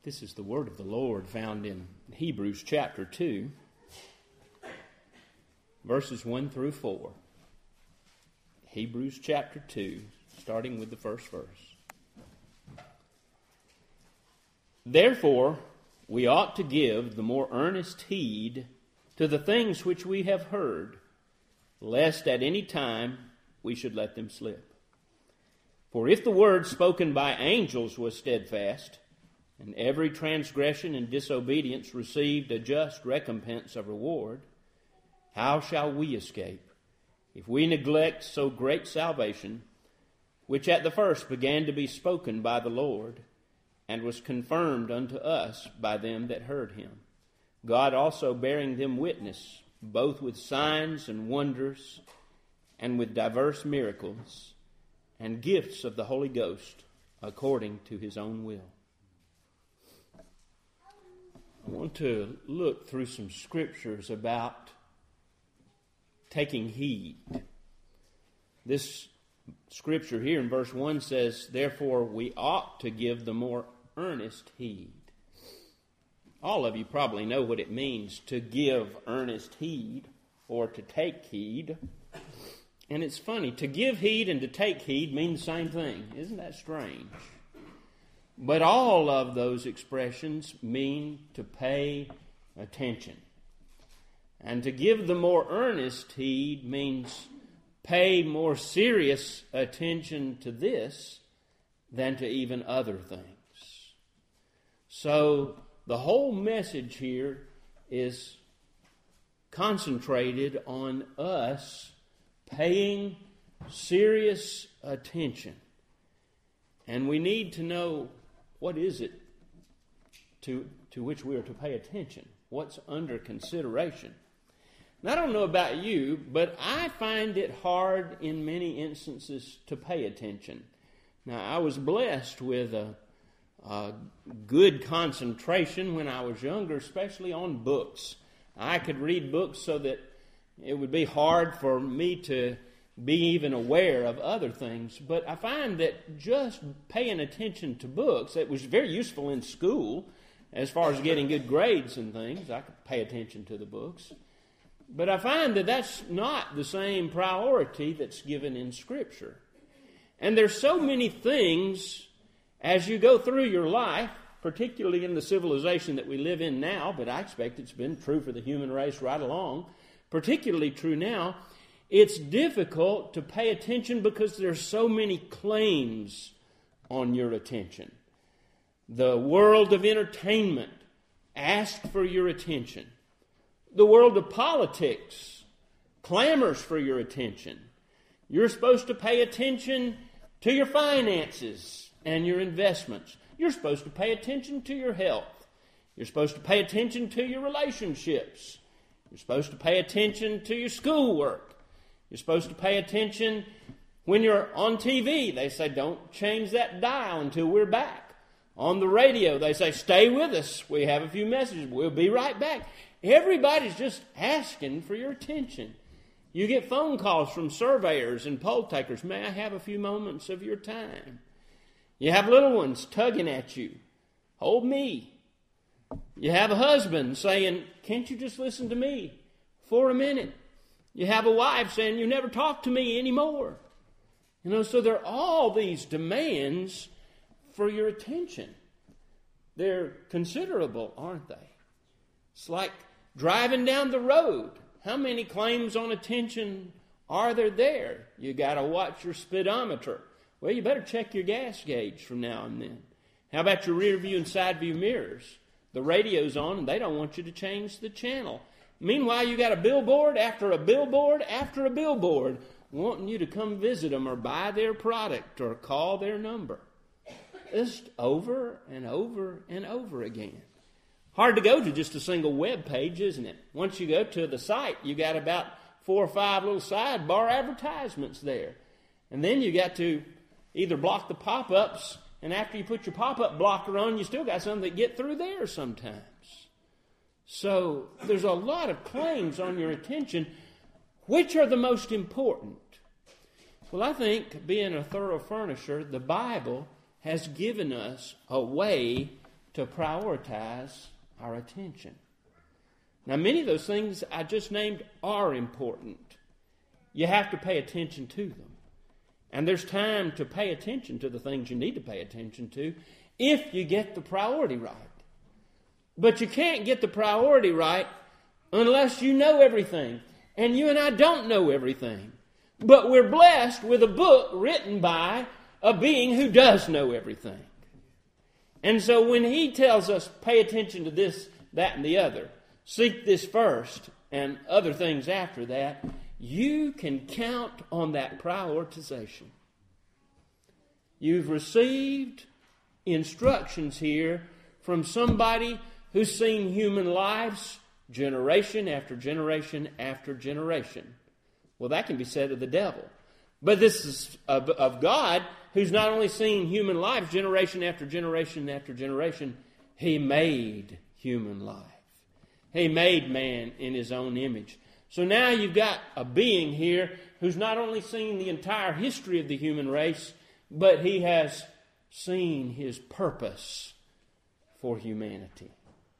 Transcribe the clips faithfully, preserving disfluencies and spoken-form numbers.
This is the word of the Lord found in Hebrews chapter two, verses one through four. Hebrews chapter two, starting with the first verse. Therefore, we ought to give the more earnest heed to the things which we have heard, lest at any time we should let them slip. For if the word spoken by angels was steadfast, and every transgression and disobedience received a just recompense of reward, how shall we escape if we neglect so great salvation, which at the first began to be spoken by the Lord, and was confirmed unto us by them that heard him, God also bearing them witness, both with signs and wonders, and with diverse miracles, and gifts of the Holy Ghost, according to his own will. I want to look through some scriptures about taking heed. This scripture here in verse one says, therefore we ought to give the more earnest heed. All of you probably know what it means to give earnest heed or to take heed. And it's funny, to give heed and to take heed mean the same thing. Isn't that strange? But all of those expressions mean to pay attention. And to give the more earnest heed means pay more serious attention to this than to even other things. So the whole message here is concentrated on us paying serious attention. And we need to know, what is it to, to which we are to pay attention? What's under consideration? And I don't know about you, but I find it hard in many instances to pay attention. Now, I was blessed with a, a good concentration when I was younger, especially on books. I could read books so that it would be hard for me to be even aware of other things. But I find that just paying attention to books, it was very useful in school as far as getting good grades and things. I could pay attention to the books. But I find that that's not the same priority that's given in Scripture. And there's so many things as you go through your life, particularly in the civilization that we live in now, but I expect it's been true for the human race right along, particularly true now, it's difficult to pay attention because there's so many claims on your attention. The world of entertainment asks for your attention. The world of politics clamors for your attention. You're supposed to pay attention to your finances and your investments. You're supposed to pay attention to your health. You're supposed to pay attention to your relationships. You're supposed to pay attention to your schoolwork. You're supposed to pay attention when you're on T V. They say, don't change that dial until we're back. On the radio, they say, stay with us. We have a few messages. We'll be right back. Everybody's just asking for your attention. You get phone calls from surveyors and poll takers. May I have a few moments of your time? You have little ones tugging at you. Hold me. You have a husband saying, can't you just listen to me for a minute? You have a wife saying, you never talk to me anymore. You know, so there are all these demands for your attention. They're considerable, aren't they? It's like driving down the road. How many claims on attention are there there? You got to watch your speedometer. Well, you better check your gas gauge from now and then. How about your rear view and side view mirrors? The radio's on and they don't want you to change the channel. Meanwhile, you got a billboard after a billboard after a billboard wanting you to come visit them or buy their product or call their number. Just over and over and over again. Hard to go to just a single web page, isn't it? Once you go to the site, you got about four or five little sidebar advertisements there. And then you got to either block the pop-ups, and after you put your pop-up blocker on, you still got some that get through there sometimes. So there's a lot of claims on your attention. Which are the most important? Well, I think, being a thorough furnisher, the Bible has given us a way to prioritize our attention. Now, many of those things I just named are important. You have to pay attention to them. And there's time to pay attention to the things you need to pay attention to if you get the priority right. But you can't get the priority right unless you know everything. And you and I don't know everything. But we're blessed with a book written by a being who does know everything. And so when he tells us, pay attention to this, that, and the other, seek this first and other things after that, you can count on that prioritization. You've received instructions here from somebody who's seen human lives generation after generation after generation. Well, that can be said of the devil. But this is of, of God, who's not only seen human lives generation after generation after generation, he made human life. He made man in his own image. So now you've got a being here who's not only seen the entire history of the human race, but he has seen his purpose for humanity.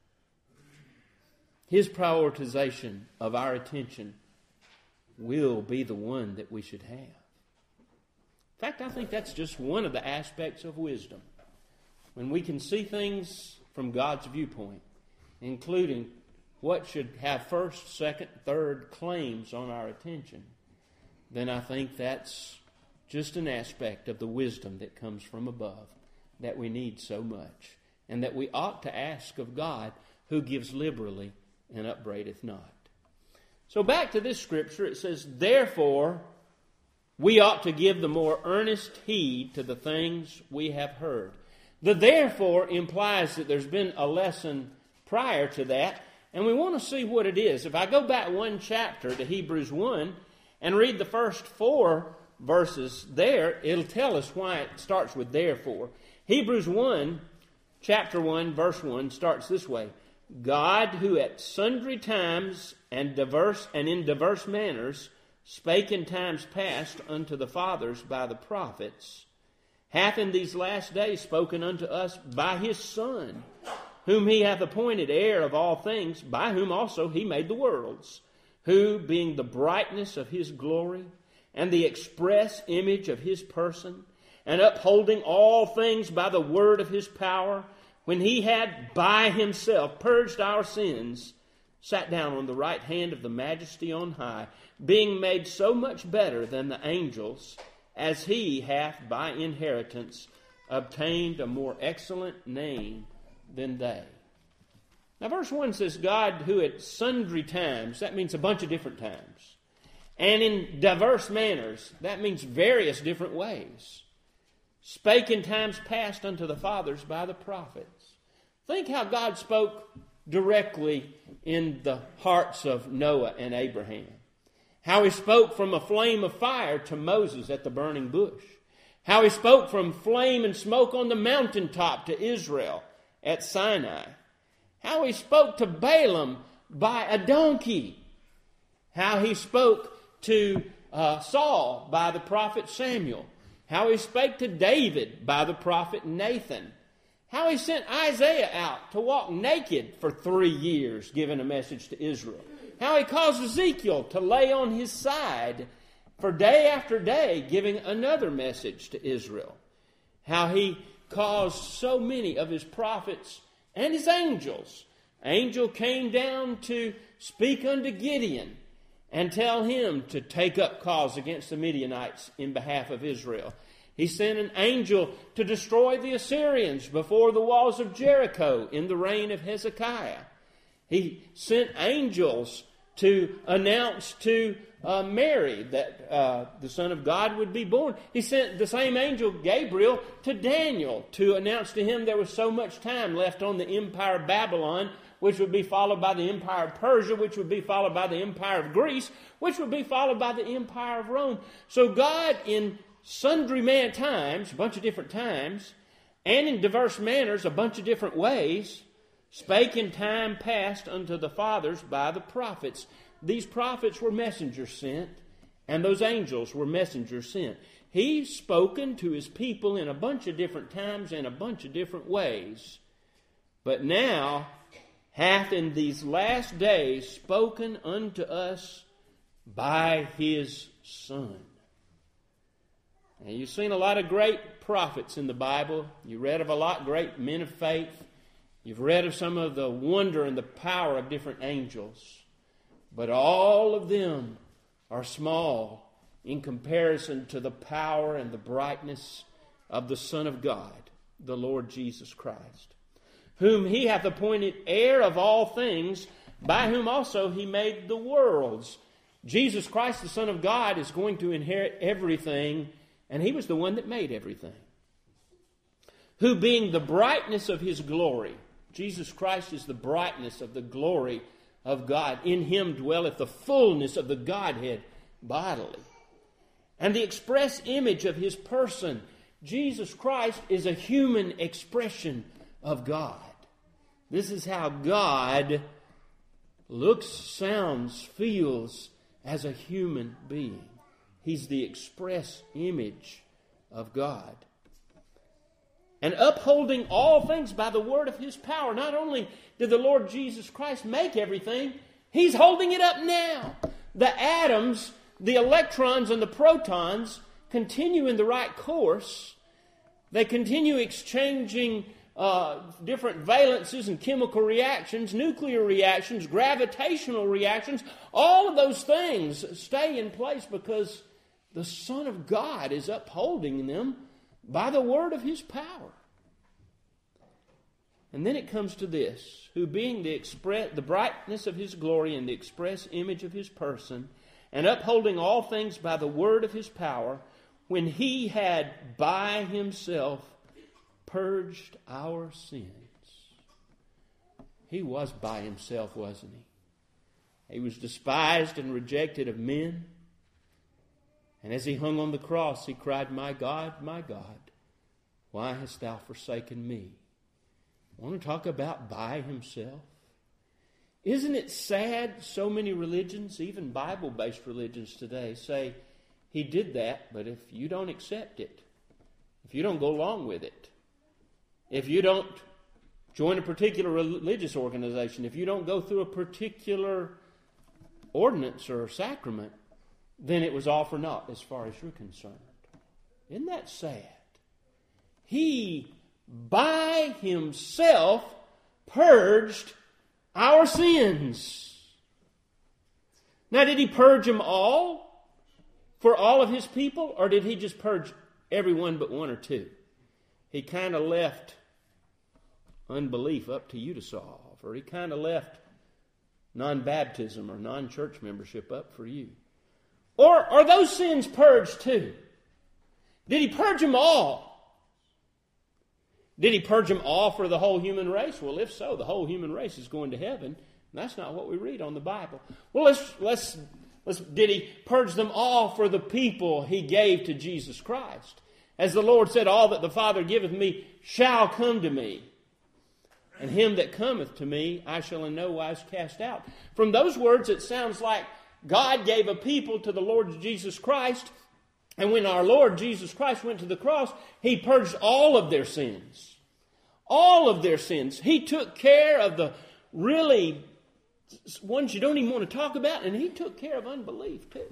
His prioritization of our attention will be the one that we should have. In fact, I think that's just one of the aspects of wisdom. When we can see things from God's viewpoint, including what should have first, second, third claims on our attention, then I think that's just an aspect of the wisdom that comes from above that we need so much, and that we ought to ask of God, who gives liberally and upbraideth not. So back to this scripture, it says, therefore, we ought to give the more earnest heed to the things we have heard. The therefore implies that there's been a lesson prior to that, and we want to see what it is. If I go back one chapter to Hebrews one and read the first four verses there, it'll tell us why it starts with therefore. Hebrews one, chapter one, verse one starts this way. God, who at sundry times and diverse and in diverse manners spake in times past unto the fathers by the prophets, hath in these last days spoken unto us by his Son, whom he hath appointed heir of all things, by whom also he made the worlds, who, being the brightness of his glory and the express image of his person, and upholding all things by the word of his power, when he had by himself purged our sins, sat down on the right hand of the majesty on high, being made so much better than the angels, as he hath by inheritance obtained a more excellent name than they. Now verse one says, God who at sundry times, that means a bunch of different times, and in diverse manners, that means various different ways, spake in times past unto the fathers by the prophets. Think how God spoke directly in the hearts of Noah and Abraham. How he spoke from a flame of fire to Moses at the burning bush. How he spoke from flame and smoke on the mountaintop to Israel at Sinai. How he spoke to Balaam by a donkey. How he spoke to uh, Saul by the prophet Samuel. How he spake to David by the prophet Nathan. How he sent Isaiah out to walk naked for three years, giving a message to Israel. How he caused Ezekiel to lay on his side for day after day, giving another message to Israel. How he caused so many of his prophets and his angels. Angel came down to speak unto Gideon and tell him to take up cause against the Midianites in behalf of Israel. He sent an angel to destroy the Assyrians before the walls of Jericho in the reign of Hezekiah. He sent angels to announce to uh, Mary that uh, the Son of God would be born. He sent the same angel, Gabriel, to Daniel to announce to him there was so much time left on the empire of Babylon, which would be followed by the empire of Persia, which would be followed by the empire of Greece, which would be followed by the empire of Rome. So God, in sundry man times, a bunch of different times, and in diverse manners, a bunch of different ways, spake in time past unto the fathers by the prophets. These prophets were messengers sent, and those angels were messengers sent. He's spoken to his people in a bunch of different times and a bunch of different ways. but now hath in these last days spoken unto us by His Son. Now, you've seen a lot of great prophets in the Bible. You read of a lot of great men of faith. You've read of some of the wonder and the power of different angels. But all of them are small in comparison to the power and the brightness of the Son of God, the Lord Jesus Christ, whom He hath appointed heir of all things, by whom also He made the worlds. Jesus Christ, the Son of God, is going to inherit everything, and He was the one that made everything. Who being the brightness of His glory, Jesus Christ is the brightness of the glory of God. In Him dwelleth the fullness of the Godhead bodily. And the express image of His person, Jesus Christ is a human expression of God. This is how God looks, sounds, feels as a human being. He's the express image of God. And upholding all things by the word of His power. Not only did the Lord Jesus Christ make everything, He's holding it up now. The atoms, the electrons, and the protons continue in the right course. They continue exchanging uh, different valences and chemical reactions, nuclear reactions, gravitational reactions. All of those things stay in place because the Son of God is upholding them by the word of His power. And then it comes to this, who being the express, the brightness of His glory and the express image of His person, and upholding all things by the word of His power, when He had by Himself purged our sins. He was by Himself, wasn't He? He was despised and rejected of men. And as He hung on the cross, He cried, "My God, my God, why hast Thou forsaken me?" I want to talk about by Himself. Isn't it sad so many religions, even Bible-based religions today, say, He did that, but if you don't accept it, if you don't go along with it, if you don't join a particular religious organization, if you don't go through a particular ordinance or sacrament, then it was all for naught as far as you're concerned. Isn't that sad? He, by Himself, purged our sins. Now, did He purge them all for all of His people, or did He just purge everyone but one or two? He kind of left unbelief up to you to solve, or He kind of left non-baptism or non-church membership up for you. Or are those sins purged too? Did He purge them all? Did He purge them all for the whole human race? Well, if so, the whole human race is going to heaven. And that's not what we read on the Bible. Well, let's let's let's. Did He purge them all for the people He gave to Jesus Christ? As the Lord said, "All that the Father giveth me shall come to me, and him that cometh to me I shall in no wise cast out." From those words, it sounds like God gave a people to the Lord Jesus Christ, and when our Lord Jesus Christ went to the cross, He purged all of their sins. All of their sins. He took care of the really ones you don't even want to talk about, and He took care of unbelief too.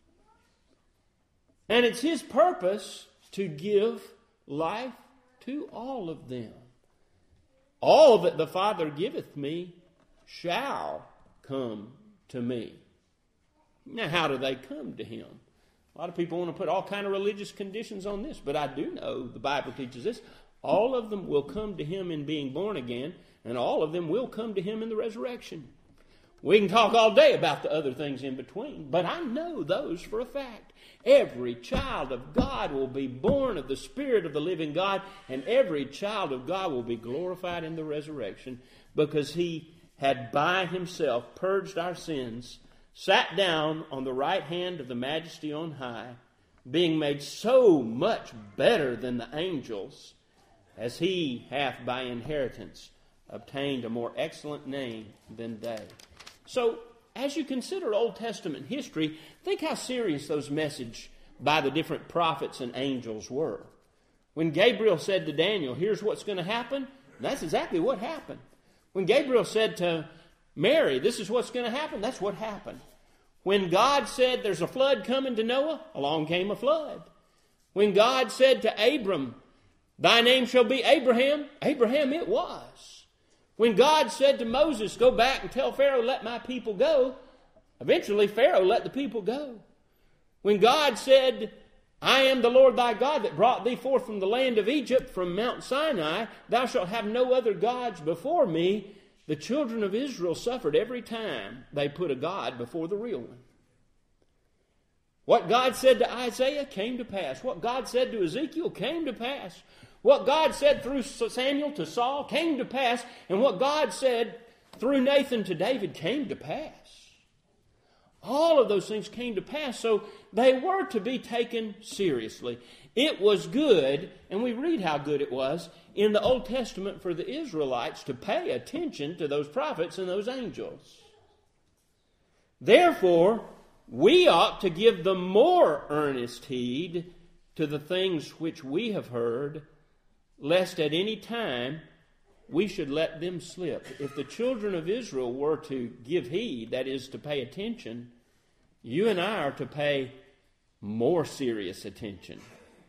And it's His purpose to give life to all of them. All that the Father giveth me shall come to me. Now, how do they come to Him? A lot of people want to put all kind of religious conditions on this, but I do know the Bible teaches this. All of them will come to Him in being born again, and all of them will come to Him in the resurrection. We can talk all day about the other things in between, but I know those for a fact. Every child of God will be born of the Spirit of the living God, and every child of God will be glorified in the resurrection, because He had by Himself purged our sins, sat down on the right hand of the Majesty on high, being made so much better than the angels, as He hath by inheritance obtained a more excellent name than they. So, as you consider Old Testament history, think how serious those messages by the different prophets and angels were. When Gabriel said to Daniel, "Here's what's going to happen," And that's exactly what happened. When Gabriel said to Mary, this is what's going to happen, that's what happened. When God said there's a flood coming to Noah, along came a flood. When God said to Abram, thy name shall be Abraham, Abraham it was. When God said to Moses, go back and tell Pharaoh, let my people go, eventually Pharaoh let the people go. When God said, I am the Lord thy God that brought thee forth from the land of Egypt, from Mount Sinai, thou shalt have no other gods before me, the children of Israel suffered every time they put a god before the real one. What God said to Isaiah came to pass. What God said to Ezekiel came to pass. What God said through Samuel to Saul came to pass. And what God said through Nathan to David came to pass. All of those things came to pass, so they were to be taken seriously. It was good, and we read how good it was in the Old Testament for the Israelites to pay attention to those prophets and those angels. Therefore, we ought to give the more earnest heed to the things which we have heard, lest at any time we should let them slip. If the children of Israel were to give heed, that is, to pay attention, you and I are to pay more serious attention.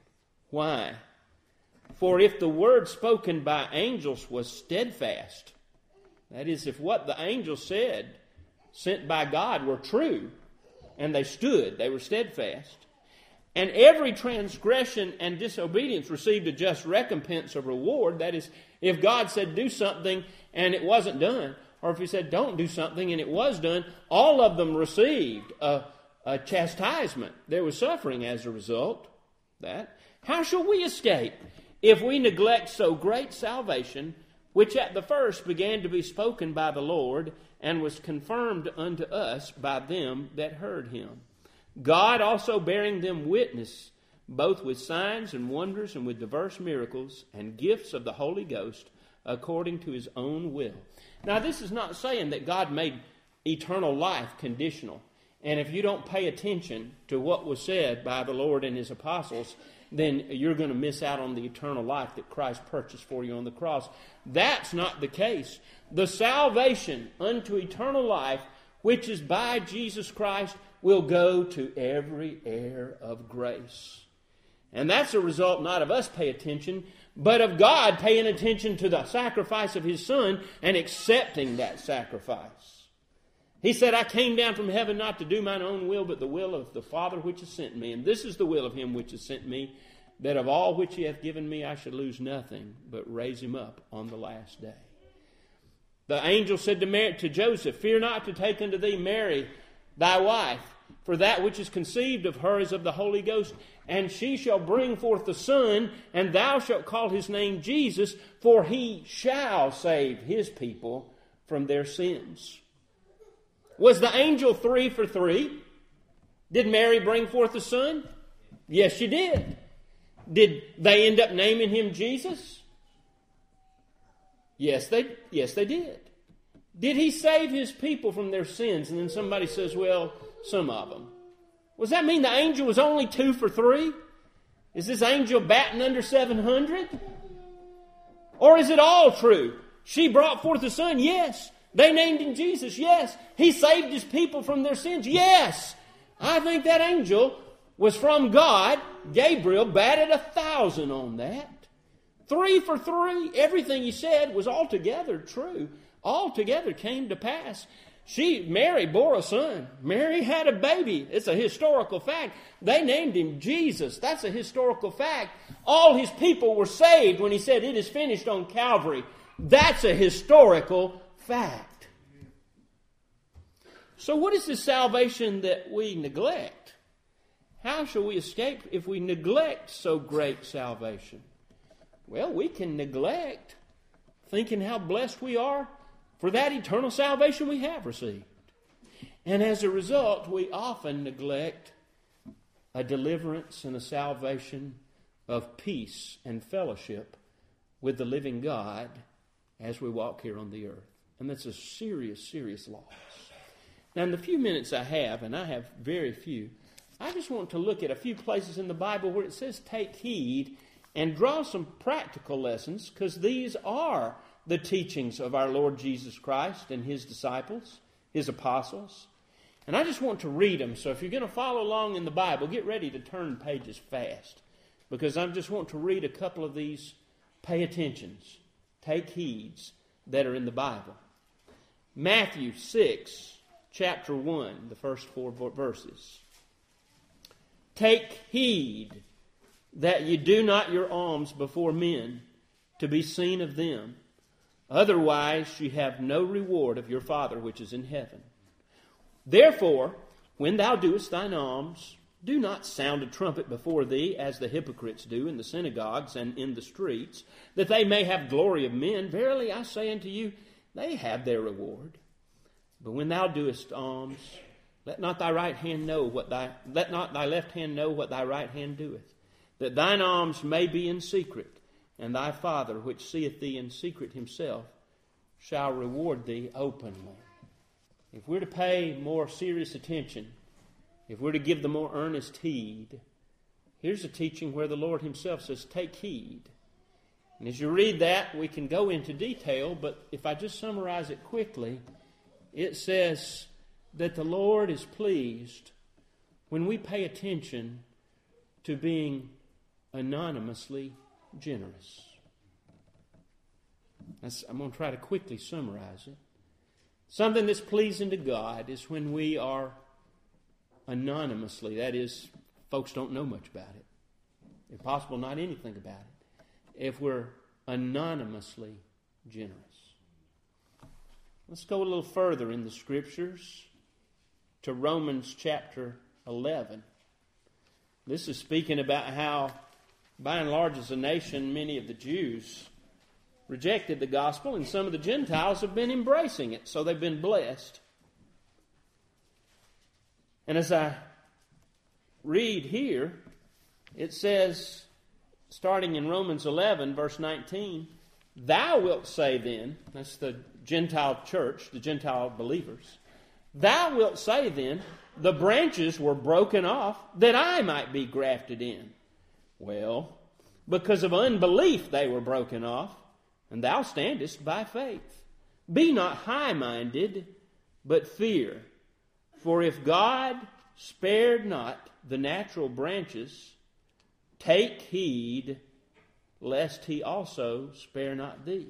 Why? For if the word spoken by angels was steadfast, that is, if what the angels said, sent by God, were true, and they stood, they were steadfast, and every transgression and disobedience received a just recompense or reward, that is, if God said do something and it wasn't done, or if he said don't do something and it was done, all of them received a, a chastisement. There was suffering as a result of that. How shall we escape if we neglect so great salvation, which at the first began to be spoken by the Lord, and was confirmed unto us by them that heard him? God also bearing them witness, both with signs and wonders and with diverse miracles and gifts of the Holy Ghost, according to his own will. Now, this is not saying that God made eternal life conditional. And if you don't pay attention to what was said by the Lord and his apostles, then you're going to miss out on the eternal life that Christ purchased for you on the cross. That's not the case. The salvation unto eternal life, which is by Jesus Christ, will go to every heir of grace. And that's a result not of us paying attention, but of God paying attention to the sacrifice of his Son and accepting that sacrifice. He said, I came down from heaven not to do mine own will, but the will of the Father which has sent me. And this is the will of him which has sent me, that of all which he hath given me I should lose nothing, but raise him up on the last day. The angel said to, Mary, to Joseph, fear not to take unto thee Mary, thy wife, for that which is conceived of her is of the Holy Ghost, and she shall bring forth the Son, and thou shalt call his name Jesus, for he shall save his people from their sins. Was the angel three for three? Did Mary bring forth the Son? Yes, she did. Did they end up naming him Jesus? Yes, they, yes, they did. Did he save his people from their sins? And then somebody says, well, some of them. Does that mean the angel was only two for three? Is this angel batting under seven hundred? Or is it all true? She brought forth the Son, yes. They named him Jesus, yes. He saved his people from their sins, yes. I think that angel was from God. Gabriel batted a thousand on that. Three for three. Everything he said was altogether true. Altogether came to pass. She, Mary, bore a son. Mary had a baby. It's a historical fact. They named him Jesus. That's a historical fact. All his people were saved when he said, it is finished on Calvary. That's a historical fact. So what is the salvation that we neglect? How shall we escape if we neglect so great salvation? Well, we can neglect thinking how blessed we are for that eternal salvation we have received. And as a result, we often neglect a deliverance and a salvation of peace and fellowship with the living God as we walk here on the earth. And that's a serious, serious loss. Now, in the few minutes I have, and I have very few, I just want to look at a few places in the Bible where it says take heed and draw some practical lessons, because these are the teachings of our Lord Jesus Christ and His disciples, His apostles. And I just want to read them. So if you're going to follow along in the Bible, get ready to turn pages fast. Because I just want to read a couple of these pay attentions, take heeds that are in the Bible. Matthew six, chapter one, the first four verses. Take heed that ye do not your alms before men, to be seen of them. Otherwise ye have no reward of your Father which is in heaven. Therefore, when thou doest thine alms, do not sound a trumpet before thee, as the hypocrites do in the synagogues and in the streets, that they may have glory of men. Verily I say unto you, they have their reward. But when thou doest alms, let not thy right hand know what thy let not thy left hand know what thy right hand doeth, that thine alms may be in secret, and thy Father which seeth thee in secret himself shall reward thee openly. If we're to pay more serious attention, if we're to give the more earnest heed, here's a teaching where the Lord Himself says, take heed. And as you read that, we can go into detail, but if I just summarize it quickly, it says that the Lord is pleased when we pay attention to being anonymously generous. That's, I'm going to try to quickly summarize it. Something that's pleasing to God is when we are anonymously, that is, folks don't know much about it. If possible, not anything about it. If we're anonymously generous. Let's go a little further in the Scriptures to Romans chapter eleven. This is speaking about how, by and large, as a nation, many of the Jews rejected the gospel, and some of the Gentiles have been embracing it, so they've been blessed. And as I read here, it says, starting in Romans eleven, verse nineteen, thou wilt say then, that's the Gentile church, the Gentile believers, thou wilt say then, the branches were broken off that I might be grafted in. Well, because of unbelief they were broken off, and thou standest by faith. Be not high-minded, but fear. For if God spared not the natural branches, take heed lest He also spare not thee.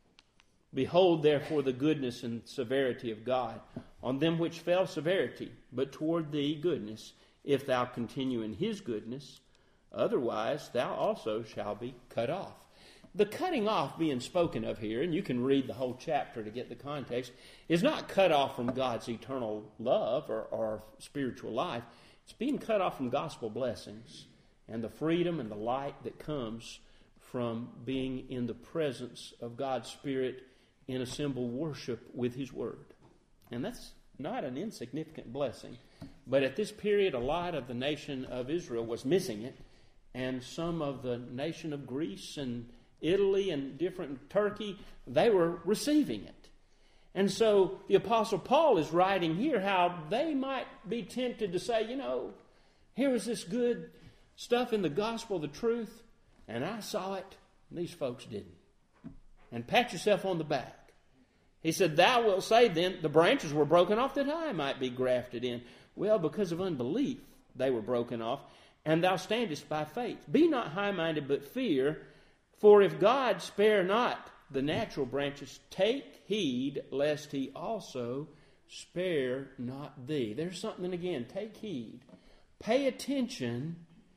Behold, therefore, the goodness and severity of God. On them which fell severity, but toward thee goodness, if thou continue in His goodness. Otherwise thou also shalt be cut off. The cutting off being spoken of here, and you can read the whole chapter to get the context, is not cut off from God's eternal love or, or spiritual life. It's being cut off from gospel blessings and the freedom and the light that comes from being in the presence of God's Spirit in assembled worship with His Word. And that's not an insignificant blessing. But at this period, a lot of the nation of Israel was missing it, and some of the nation of Greece and Italy and different Turkey, they were receiving it. And so the Apostle Paul is writing here how they might be tempted to say, you know, here was this good stuff in the gospel, the truth, and I saw it, and these folks didn't. And pat yourself on the back. He said, thou wilt say then, the branches were broken off that I might be grafted in. Well, because of unbelief, they were broken off, and thou standest by faith. Be not high-minded, but fear. For if God spare not the natural branches, take heed lest He also spare not thee. There's something again. Take heed. Pay attention.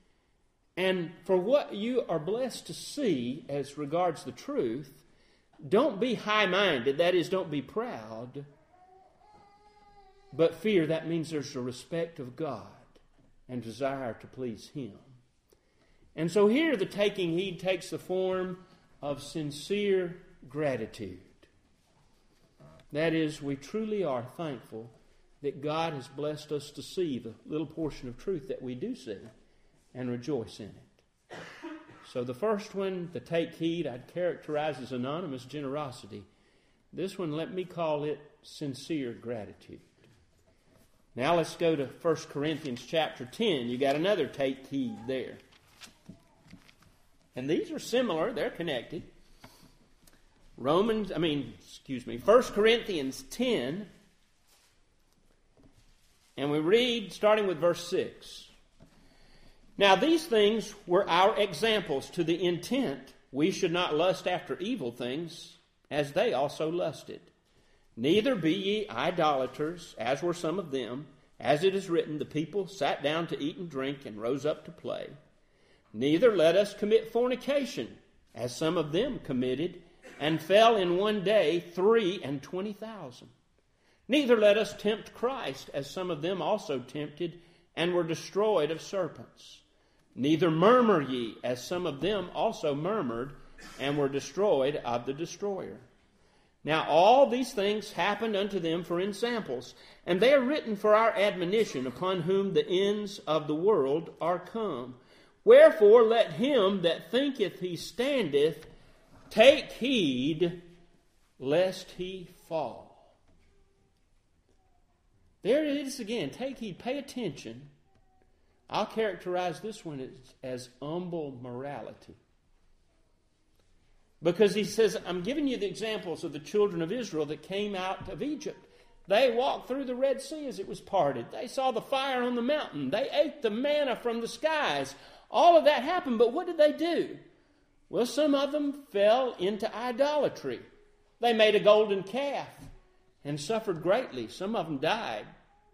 And for what you are blessed to see as regards the truth, don't be high-minded. That is, don't be proud. But fear, that means there's a respect of God and desire to please Him. And so here the taking heed takes the form of sincere gratitude. That is, we truly are thankful that God has blessed us to see the little portion of truth that we do see and rejoice in it. So the first one, the take heed, I'd characterize as anonymous generosity. This one, let me call it sincere gratitude. Now let's go to First Corinthians chapter ten. You got another take heed there. And these are similar, they're connected. Romans, I mean, excuse me, First Corinthians ten, and we read starting with verse six. Now these things were our examples, to the intent we should not lust after evil things, as they also lusted. Neither be ye idolaters, as were some of them. As it is written, the people sat down to eat and drink, and rose up to play. Neither let us commit fornication, as some of them committed, and fell in one day three and twenty thousand. Neither let us tempt Christ, as some of them also tempted, and were destroyed of serpents. Neither murmur ye, as some of them also murmured, and were destroyed of the destroyer. Now all these things happened unto them for ensamples, and they are written for our admonition, upon whom the ends of the world are come. Wherefore let him that thinketh he standeth take heed, lest he fall. There it is again. Take heed, pay attention. I'll characterize this one as, as humble morality. Because he says, I'm giving you the examples of the children of Israel that came out of Egypt. They walked through the Red Sea as it was parted. They saw the fire on the mountain. They ate the manna from the skies. All of that happened, but what did they do? Well, some of them fell into idolatry. They made a golden calf and suffered greatly. Some of them died.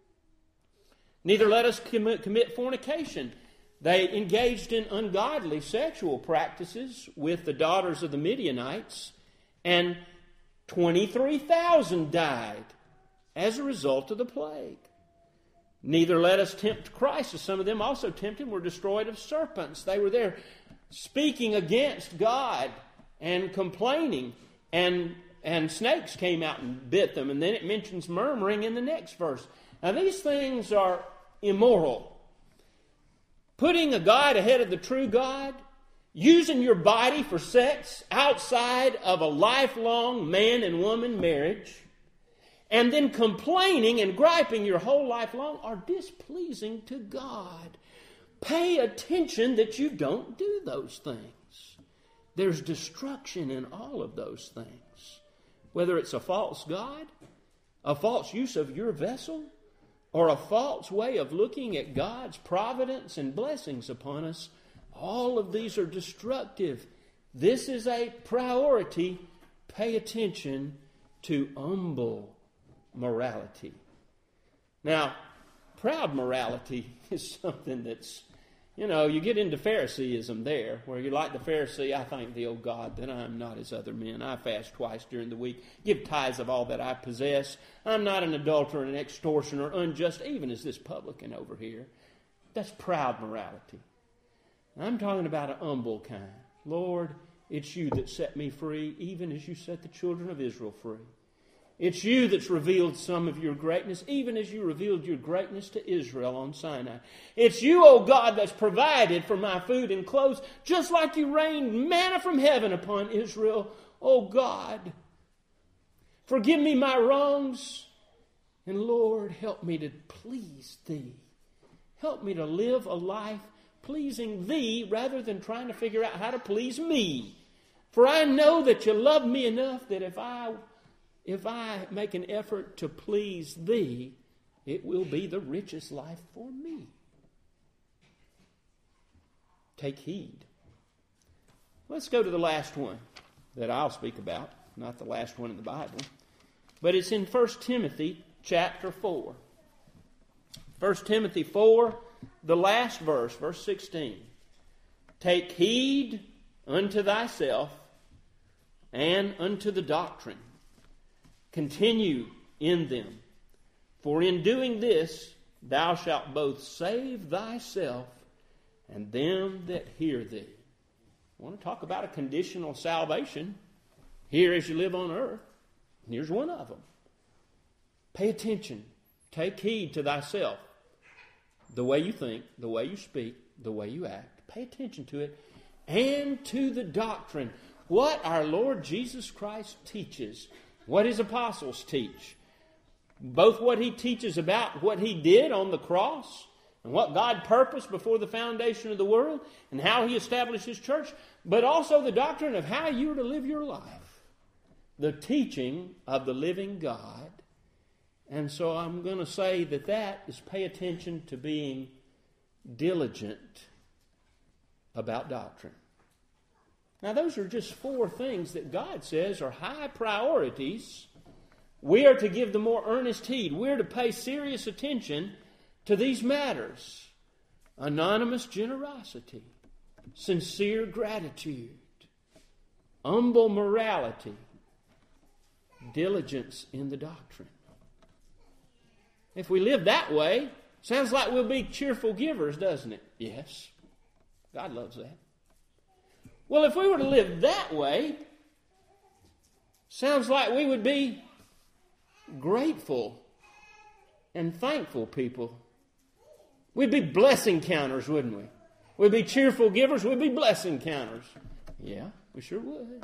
Neither let us commit fornication. They engaged in ungodly sexual practices with the daughters of the Midianites, and twenty-three thousand died as a result of the plague. Neither let us tempt Christ, as some of them also tempted and were destroyed of serpents. They were there speaking against God and complaining, and, and snakes came out and bit them. And then it mentions murmuring in the next verse. Now these things are immoral. Putting a God ahead of the true God, using your body for sex outside of a lifelong man and woman marriage, and then complaining and griping your whole life long are displeasing to God. Pay attention that you don't do those things. There's destruction in all of those things. Whether it's a false God, a false use of your vessel, or a false way of looking at God's providence and blessings upon us, all of these are destructive. This is a priority. Pay attention to humble morality. Now, proud morality is something that's, you know, you get into Phariseeism there, where you're like the Pharisee, I thank thee, O God, that I am not as other men. I fast twice during the week, give tithes of all that I possess. I'm not an adulterer, an extortioner, unjust, even as this publican over here. That's proud morality. I'm talking about a humble kind. Lord, it's you that set me free, even as you set the children of Israel free. It's you that's revealed some of your greatness, even as you revealed your greatness to Israel on Sinai. It's you, O God, that's provided for my food and clothes, just like you rained manna from heaven upon Israel, O God. Forgive me my wrongs, and Lord, help me to please thee. Help me to live a life pleasing thee rather than trying to figure out how to please me. For I know that you love me enough that if I If I make an effort to please thee, it will be the richest life for me. Take heed. Let's go to the last one that I'll speak about, not the last one in the Bible, but it's in First Timothy chapter four. First Timothy four, the last verse, verse sixteen. Take heed unto thyself and unto the doctrine. Continue in them, for in doing this thou shalt both save thyself and them that hear thee. I want to talk about a conditional salvation here as you live on earth. Here's one of them. Pay attention. Take heed to thyself. The way you think, the way you speak, the way you act. Pay attention to it. And to the doctrine. What our Lord Jesus Christ teaches. What his apostles teach. Both what he teaches about what he did on the cross and what God purposed before the foundation of the world and how he established his church, but also the doctrine of how you are to live your life. the teaching of the living God. And so I'm going to say that that is pay attention to being diligent about doctrine. Now, those are just four things that God says are high priorities. We are to give the more earnest heed. We're to pay serious attention to these matters. Anonymous generosity, sincere gratitude, humble morality, diligence in the doctrine. If we live that way, sounds like we'll be cheerful givers, doesn't it? Yes. God loves that. Well, if we were to live that way, sounds like we would be grateful and thankful people. We'd be blessing counters, wouldn't we? We'd be cheerful givers, we'd be blessing counters. Yeah, we sure would.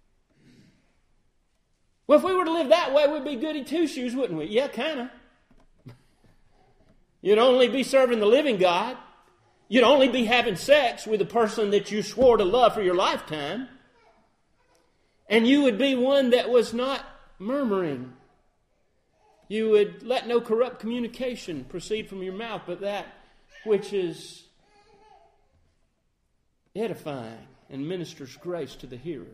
Well, if we were to live that way, we'd be goody two-shoes, wouldn't we? Yeah, kind of. You'd only be serving the living God. You'd only be having sex with the person that you swore to love for your lifetime. And you would be one that was not murmuring. You would let no corrupt communication proceed from your mouth, but that which is edifying and ministers grace to the hearers.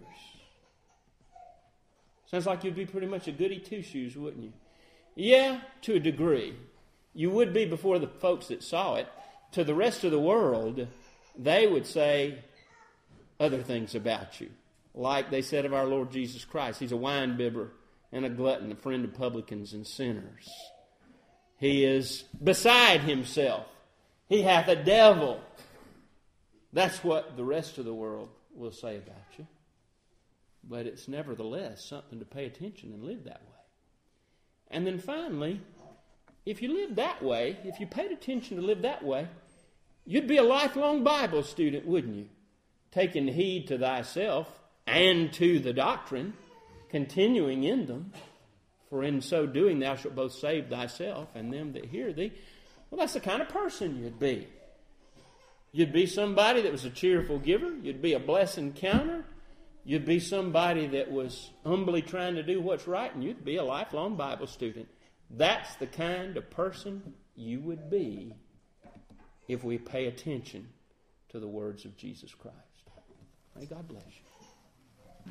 Sounds like you'd be pretty much a goody two-shoes, wouldn't you? Yeah, to a degree. You would be before the folks that saw it. To the rest of the world, they would say other things about you. Like they said of our Lord Jesus Christ. He's a wine-bibber and a glutton, a friend of publicans and sinners. He is beside himself. He hath a devil. That's what the rest of the world will say about you. But it's nevertheless something to pay attention and live that way. And then finally, if you live that way, if you paid attention to live that way, you'd be a lifelong Bible student, wouldn't you? Taking heed to thyself and to the doctrine, continuing in them. For in so doing thou shalt both save thyself and them that hear thee. Well, that's the kind of person you'd be. You'd be somebody that was a cheerful giver. You'd be a blessing counter. You'd be somebody that was humbly trying to do what's right, and you'd be a lifelong Bible student. That's the kind of person you would be if we pay attention to the words of Jesus Christ. May God bless you.